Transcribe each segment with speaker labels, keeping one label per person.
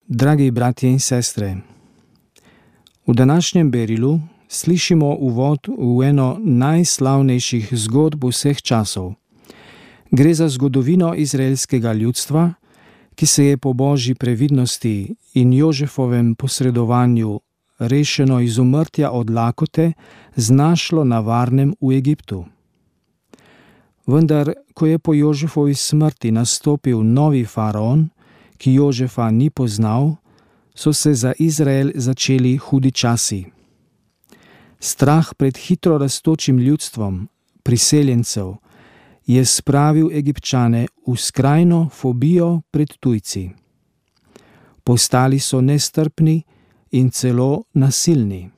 Speaker 1: Dragi bratje in sestre, v današnjem berilu slišimo uvod v eno najslavnejših zgodb vseh časov. Gre za zgodovino izraelskega ljudstva, ki se je po božji previdnosti in Jožefovem posredovanju rešeno iz umrtja od lakote znašlo na varnem v Egiptu. Vendar, ko je po Jožefovi smrti nastopil novi faraon, ki Jožefa ni poznal, so se za Izrael začeli hudi časi. Strah pred hitro rastočim ljudstvom, priseljencev, je spravil Egipčane v skrajno fobijo pred tujci. Postali so nestrpni in celo nasilni.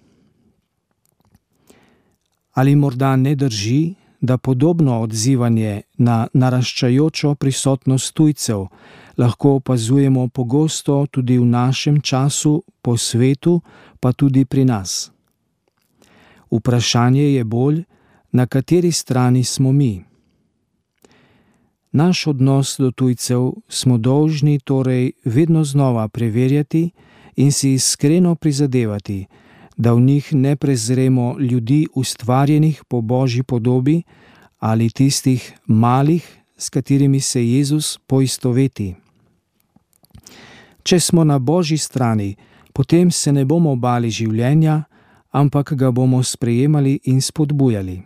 Speaker 1: Ali morda ne drži, da podobno odzivanje na naraščajočo prisotnost tujcev lahko opazujemo pogosto tudi v našem času, po svetu, pa tudi pri nas? Vprašanje je bolj, na kateri strani smo mi. Naš odnos do tujcev smo dolžni torej vedno znova preverjati in si iskreno prizadevati, da v njih ne prezremo ljudi ustvarjenih po božji podobi ali tistih malih, s katerimi se Jezus poistoveti. Če smo na božji strani, potem se ne bomo bali življenja, ampak ga bomo sprejemali in spodbujali.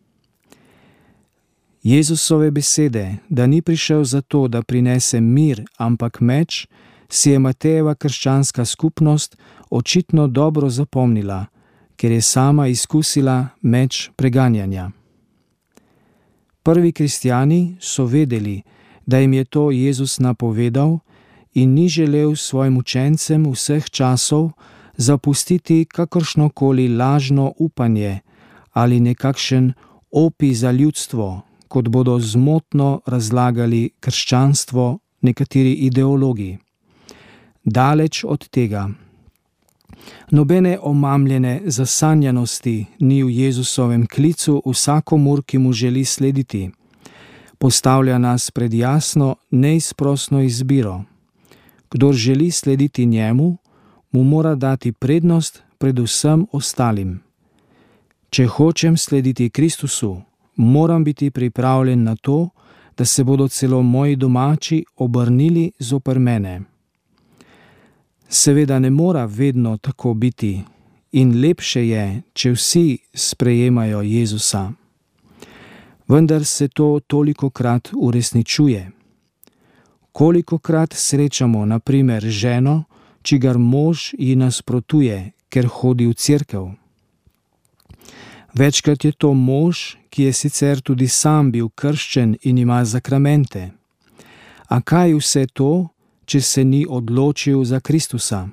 Speaker 1: Jezusove besede, da ni prišel zato, da prinese mir, ampak meč, si je Matejeva krščanska skupnost očitno dobro zapomnila, ker je sama izkusila meč preganjanja. Prvi kristjani so vedeli, da jim je to Jezus napovedal in ni želel svojim učencem vseh časov zapustiti kakršnokoli lažno upanje ali nekakšen opij za ljudstvo, kot bodo zmotno razlagali krščanstvo nekateri ideologi. Daleč od tega. Nobene omamljene zasanjanosti ni v Jezusovem klicu vsakomur, ki mu želi slediti. Postavlja nas pred jasno, neizprosno izbiro. Kdor želi slediti njemu, mu mora dati prednost pred vsem ostalim. Če hočem slediti Kristusu, moram biti pripravljen na to, da se bodo celo moji domači obrnili zoper mene. Seveda ne mora vedno tako biti in lepše je, če vsi sprejemajo Jezusa. Vendar se to tolikokrat uresničuje. Kolikokrat srečamo na primer ženo, čigar mož ji nasprotuje, ker hodi v cerkev. Večkrat je to mož, ki je sicer tudi sam bil krščen in ima zakramente. A kaj vse to, če se ni odločil za Kristusa?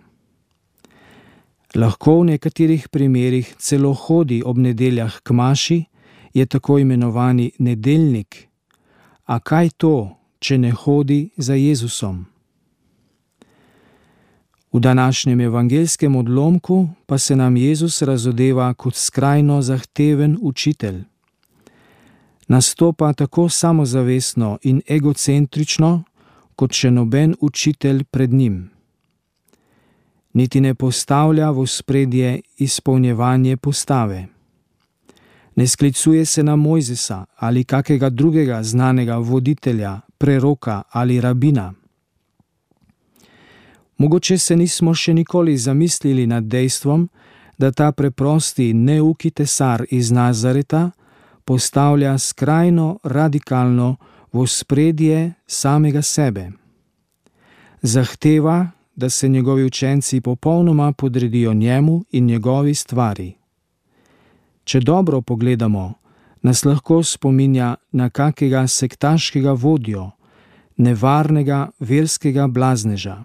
Speaker 1: Lahko v nekaterih primerih celo hodi ob nedeljah k maši, je tako imenovani nedeljnik. A kaj to, če ne hodi za Jezusom? V današnjem evangeljskem odlomku pa se nam Jezus razodeva kot skrajno zahteven učitelj. Nastopa tako samozavestno in egocentrično, kot še noben učitelj pred njim. Niti ne postavlja v ospredje izpolnjevanje postave. Ne sklicuje se na Mojzesa ali kakega drugega znanega voditelja, preroka ali rabina. Mogoče se nismo še nikoli zamislili nad dejstvom, da ta preprosti neuki tesar iz Nazareta postavlja skrajno radikalno v ospredje samega sebe. Zahteva, da se njegovi učenci popolnoma podredijo njemu in njegovi stvari. Če dobro pogledamo, nas lahko spominja na kakega sektaškega vodjo, nevarnega verskega blazneža.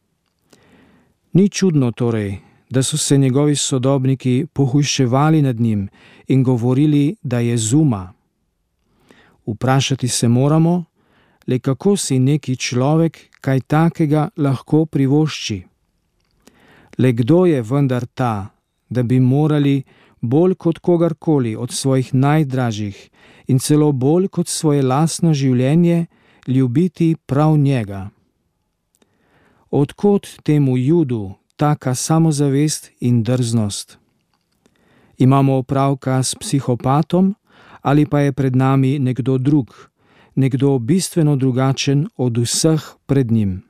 Speaker 1: Ni čudno torej, da so se njegovi sodobniki pohujševali nad njim in govorili, da je zuma. Vprašati se moramo, le kako si neki človek kaj takega lahko privošči. Le kdo je vendar ta, da bi morali bolj kot kogarkoli od svojih najdražjih in celo bolj kot svoje lastno življenje ljubiti prav njega? Odkot temu Judu taka samozavest in drznost? Imamo opravka s psihopatom ali pa je pred nami nekdo drug, nekdo bistveno drugačen od vseh pred njim?